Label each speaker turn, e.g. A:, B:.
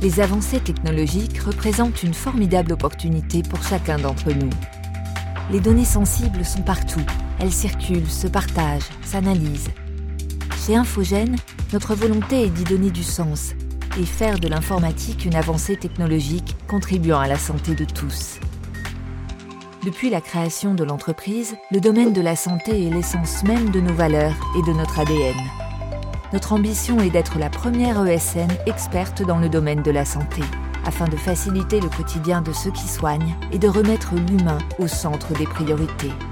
A: Les avancées technologiques représentent une formidable opportunité pour chacun d'entre nous. Les données sensibles sont partout. Elles circulent, se partagent, s'analysent. Chez Infogène, notre volonté est d'y donner du sens et faire de l'informatique une avancée technologique contribuant à la santé de tous. Depuis la création de l'entreprise, le domaine de la santé est l'essence même de nos valeurs et de notre ADN. Notre ambition est d'être la première ESN experte dans le domaine de la santé, afin de faciliter le quotidien de ceux qui soignent et de remettre l'humain au centre des priorités.